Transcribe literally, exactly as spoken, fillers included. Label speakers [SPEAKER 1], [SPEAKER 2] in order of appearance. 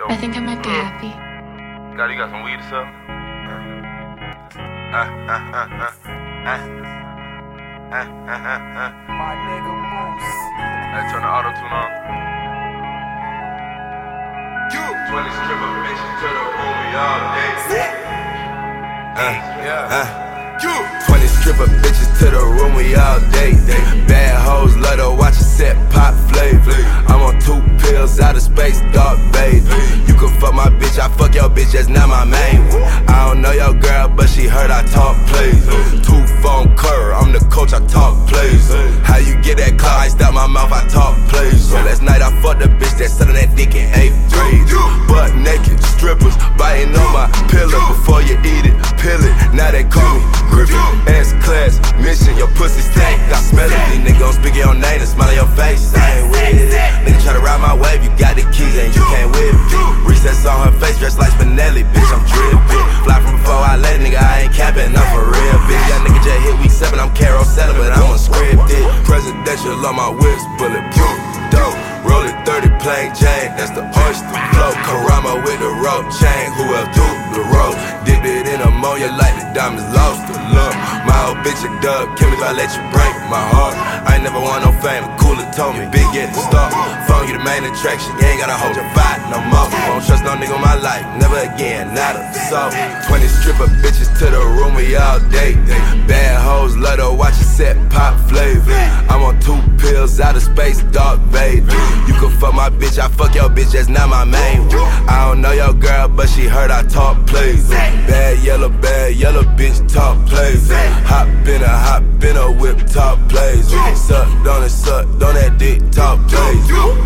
[SPEAKER 1] I think I might be happy.
[SPEAKER 2] God, you got some weed or something? Uh, uh, uh, uh, uh, uh, uh, uh, uh.
[SPEAKER 3] My nigga Moose.
[SPEAKER 2] Hey, turn the auto tune on. twenty stripper bitches to the room, we all day. Uh, yeah. Uh. twenty stripper bitches to the room, we all day. Bad hoes love to watch a set pop flavor. I'm on two pills out of space, dark baby. You can fuck my bitch, I fuck your bitch, that's not my main one. I don't know your girl, but she heard I talk plays. Two phone cur, I'm the coach, I talk plays. How you get that car? I stop my mouth, I talk plays. Last night I fucked the bitch that selling that dick in eighth grade. Butt naked, strippers biting on my pillow. Before you eat it, peel it. Now they call me Griffin. S-class mission, your pussy stank, I smell it. These niggas gon' speak your name and smile on your face. I ain't with it. Nigga try to ride my wave, you got the keys and you can't whip it. Recess on her face, dressed like Spinelli, bitch, I'm drippin'. Fly from before I let nigga, I ain't capping, I'm for real, bitch. Young nigga just hit week seven, I'm carousel, but I'm unscripted. Presidential on my whips, bulletproof, dope. Rollin' thirty plain Jane, that's the oyster flow. Karama with the rope chain, who else do the rope? Dipped it in ammonia like the diamonds lost the look. My old bitch a dub, kill me if I let you break my heart. I ain't never want no fame, cooler told me, big get the start. Phone you the main attraction, you ain't gotta hold your fight no more. Won't trust no nigga in my life, never again, not a soul. twenty stripper bitches to the room, we all day. Bad hoes love to watch a set pop flavor. I'm on two pills out of space, dark baby. You can fuck my bitch, I fuck your bitch, that's not my main one. I don't know your girl, but she heard I talk plays. Bad yellow, bad yellow bitch talk plays. Hop in a, hop in a whip talk plays. Suck, don't it suck, don't that dick talk plays.